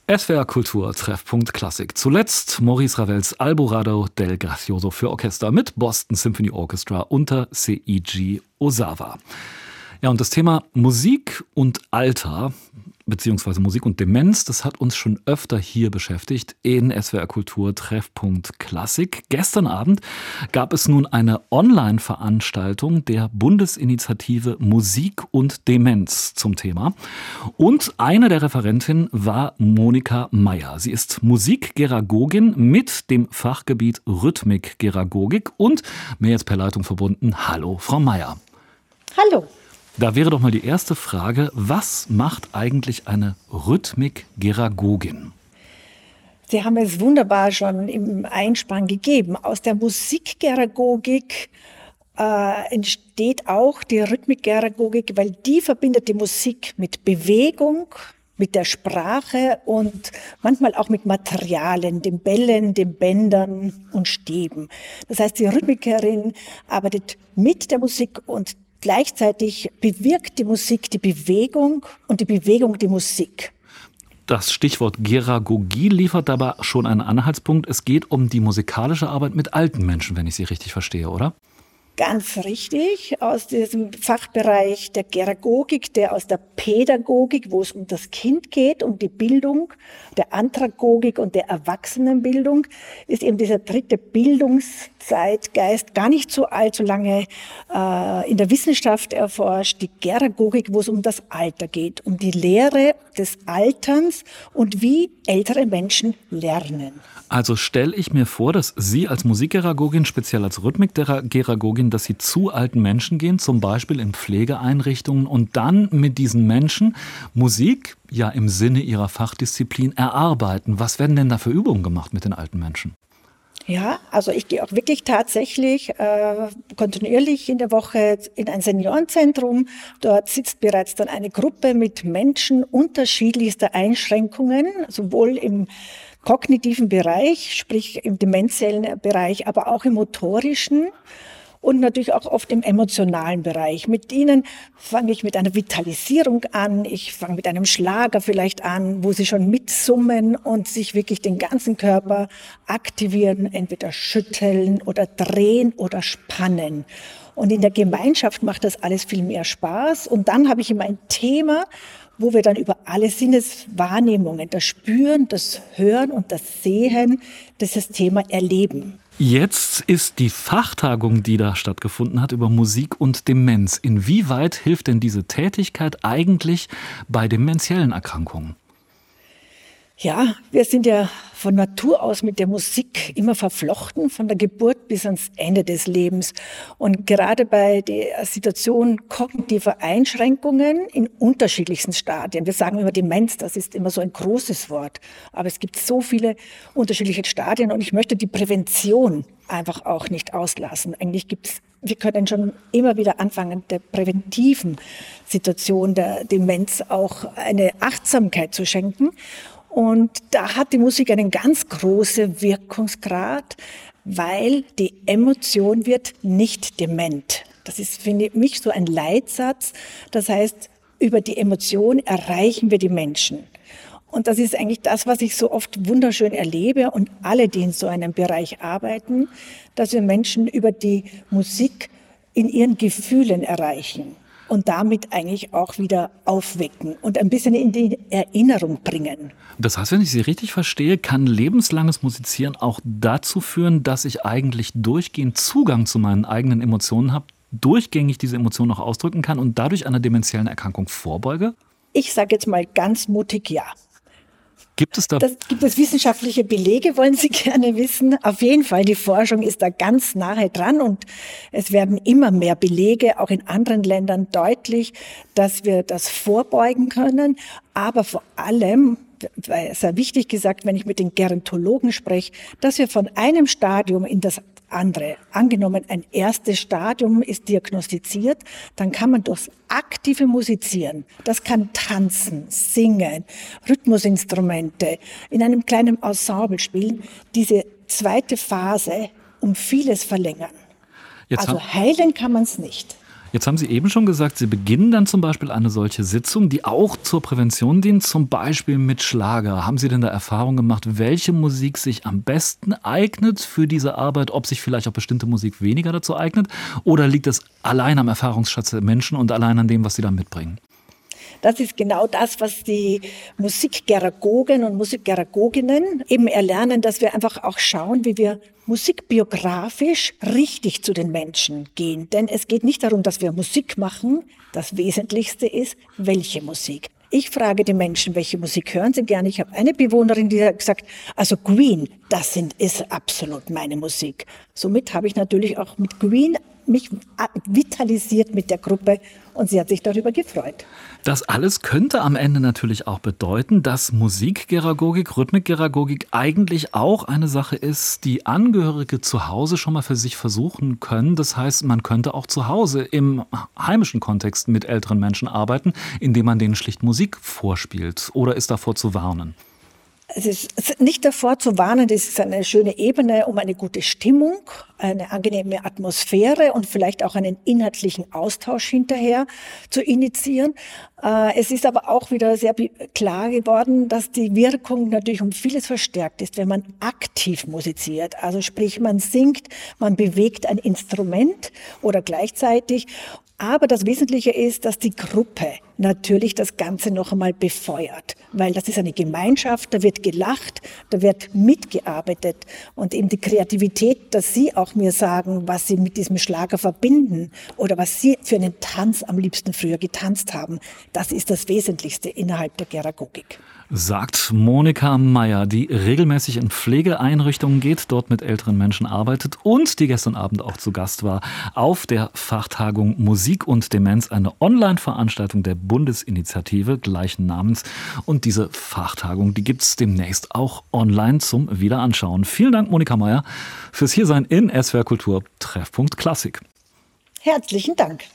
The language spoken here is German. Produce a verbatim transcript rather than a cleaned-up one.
S W R Kultur, Treffpunkt Klassik. Zuletzt Maurice Ravels Alborada del Gracioso für Orchester mit Boston Symphony Orchestra unter Seiji Ozawa. Ja, und das Thema Musik und Alter, beziehungsweise Musik und Demenz, das hat uns schon öfter hier beschäftigt in S W R Kultur Treffpunkt Klassik. Gestern Abend gab es nun eine Online-Veranstaltung der Bundesinitiative Musik und Demenz zum Thema. Und eine der Referentinnen war Monika Meyer. Sie ist Musikgeragogin mit dem Fachgebiet Rhythmikgeragogik und mir jetzt per Leitung verbunden. Hallo, Frau Meyer. Hallo. Da wäre doch mal die erste Frage, was macht eigentlich eine Rhythmikgeragogin? Sie haben es wunderbar schon im Einspann gegeben. Aus der Musikgeragogik äh, entsteht auch die Rhythmikgeragogik, weil die verbindet die Musik mit Bewegung, mit der Sprache und manchmal auch mit Materialien, den Bällen, den Bändern und Stäben. Das heißt, die Rhythmikerin arbeitet mit der Musik und gleichzeitig bewirkt die Musik die Bewegung und die Bewegung die Musik. Das Stichwort Geragogie liefert dabei schon einen Anhaltspunkt. Es geht um die musikalische Arbeit mit alten Menschen, wenn ich Sie richtig verstehe, oder? Ganz richtig, aus diesem Fachbereich der Geragogik, der aus der Pädagogik, wo es um das Kind geht, um die Bildung, der Andragogik und der Erwachsenenbildung, ist eben dieser dritte Bildungszeitgeist gar nicht so allzu lange äh, in der Wissenschaft erforscht, die Geragogik, wo es um das Alter geht, um die Lehre des Alterns und wie ältere Menschen lernen. Also stelle ich mir vor, dass Sie als Musikgeragogin, speziell als Rhythmikgeragogin, dass Sie zu alten Menschen gehen, zum Beispiel in Pflegeeinrichtungen und dann mit diesen Menschen Musik, ja im Sinne Ihrer Fachdisziplin, erarbeiten. Was werden denn da für Übungen gemacht mit den alten Menschen? Ja, also ich gehe auch wirklich tatsächlich äh, kontinuierlich in der Woche in ein Seniorenzentrum. Dort sitzt bereits dann eine Gruppe mit Menschen unterschiedlichster Einschränkungen, sowohl im kognitiven Bereich, sprich im demenziellen Bereich, aber auch im motorischen und natürlich auch oft im emotionalen Bereich. Mit ihnen fange ich mit einer Vitalisierung an, ich fange mit einem Schlager vielleicht an, wo sie schon mitsummen und sich wirklich den ganzen Körper aktivieren, entweder schütteln oder drehen oder spannen. Und in der Gemeinschaft macht das alles viel mehr Spaß. Und dann habe ich immer ein Thema, wo wir dann über alle Sinneswahrnehmungen, das Spüren, das Hören und das Sehen, dieses Thema erleben. Jetzt ist die Fachtagung, die da stattgefunden hat, über Musik und Demenz. Inwieweit hilft denn diese Tätigkeit eigentlich bei dementiellen Erkrankungen? Ja, wir sind ja von Natur aus mit der Musik immer verflochten, von der Geburt bis ans Ende des Lebens. Und gerade bei der Situation kognitiver Einschränkungen in unterschiedlichsten Stadien, wir sagen immer Demenz, das ist immer so ein großes Wort, aber es gibt so viele unterschiedliche Stadien und ich möchte die Prävention einfach auch nicht auslassen. Eigentlich gibt's Wir können schon immer wieder anfangen, der präventiven Situation der Demenz auch eine Achtsamkeit zu schenken. Und da hat die Musik einen ganz großen Wirkungsgrad, weil die Emotion wird nicht dement. Das ist für mich so ein Leitsatz. Das heißt, über die Emotion erreichen wir die Menschen. Und das ist eigentlich das, was ich so oft wunderschön erlebe und alle, die in so einem Bereich arbeiten, dass wir Menschen über die Musik in ihren Gefühlen erreichen und damit eigentlich auch wieder aufwecken und ein bisschen in die Erinnerung bringen. Das heißt, wenn ich Sie richtig verstehe, kann lebenslanges Musizieren auch dazu führen, dass ich eigentlich durchgehend Zugang zu meinen eigenen Emotionen habe, durchgängig diese Emotionen auch ausdrücken kann und dadurch einer dementiellen Erkrankung vorbeuge? Ich sage jetzt mal ganz mutig ja. Gibt es da? Das gibt es wissenschaftliche Belege, wollen Sie gerne wissen. Auf jeden Fall, die Forschung ist da ganz nahe dran und es werden immer mehr Belege, auch in anderen Ländern deutlich, dass wir das vorbeugen können. Aber vor allem, sehr wichtig gesagt, wenn ich mit den Gerontologen spreche, dass wir von einem Stadium in das andere. Angenommen, ein erstes Stadium ist diagnostiziert, dann kann man durchs aktive Musizieren, das kann tanzen, singen, Rhythmusinstrumente, in einem kleinen Ensemble spielen, diese zweite Phase um vieles verlängern. Jetzt also heilen kann man es nicht. Jetzt haben Sie eben schon gesagt, Sie beginnen dann zum Beispiel eine solche Sitzung, die auch zur Prävention dient, zum Beispiel mit Schlager. Haben Sie denn da Erfahrung gemacht, welche Musik sich am besten eignet für diese Arbeit, ob sich vielleicht auch bestimmte Musik weniger dazu eignet? Oder liegt es allein am Erfahrungsschatz der Menschen und allein an dem, was sie da mitbringen? Das ist genau das, was die Musikgeragogen und Musikgeragoginnen eben erlernen, dass wir einfach auch schauen, wie wir musikbiografisch richtig zu den Menschen gehen. Denn es geht nicht darum, dass wir Musik machen. Das Wesentlichste ist, welche Musik. Ich frage die Menschen, welche Musik hören sie gerne. Ich habe eine Bewohnerin, die hat gesagt, also Queen, das sind, ist absolut meine Musik. Somit habe ich natürlich auch mit Queen mich vitalisiert mit der Gruppe und sie hat sich darüber gefreut. Das alles könnte am Ende natürlich auch bedeuten, dass Musikgeragogik, Rhythmikgeragogik eigentlich auch eine Sache ist, die Angehörige zu Hause schon mal für sich versuchen können. Das heißt, man könnte auch zu Hause im heimischen Kontext mit älteren Menschen arbeiten, indem man denen schlicht Musik vorspielt. Oder ist davor zu warnen? Es ist nicht davor zu warnen, das ist eine schöne Ebene, um eine gute Stimmung, eine angenehme Atmosphäre und vielleicht auch einen inhaltlichen Austausch hinterher zu initiieren. Es ist aber auch wieder sehr klar geworden, dass die Wirkung natürlich um vieles verstärkt ist, wenn man aktiv musiziert. Also sprich, man singt, man bewegt ein Instrument oder gleichzeitig. Aber das Wesentliche ist, dass die Gruppe natürlich das Ganze noch einmal befeuert, weil das ist eine Gemeinschaft, da wird gelacht, da wird mitgearbeitet und eben die Kreativität, dass Sie auch mir sagen, was Sie mit diesem Schlager verbinden oder was Sie für einen Tanz am liebsten früher getanzt haben, das ist das Wesentlichste innerhalb der Geragogik. Sagt Monika Meyer, die regelmäßig in Pflegeeinrichtungen geht, dort mit älteren Menschen arbeitet und die gestern Abend auch zu Gast war auf der Fachtagung Musik und Demenz, eine Online-Veranstaltung der Bundesinitiative gleichen Namens. Und diese Fachtagung, die gibt es demnächst auch online zum Wiederanschauen. Vielen Dank, Monika Meyer, fürs Hiersein in S W R Kultur Treffpunkt Klassik. Herzlichen Dank.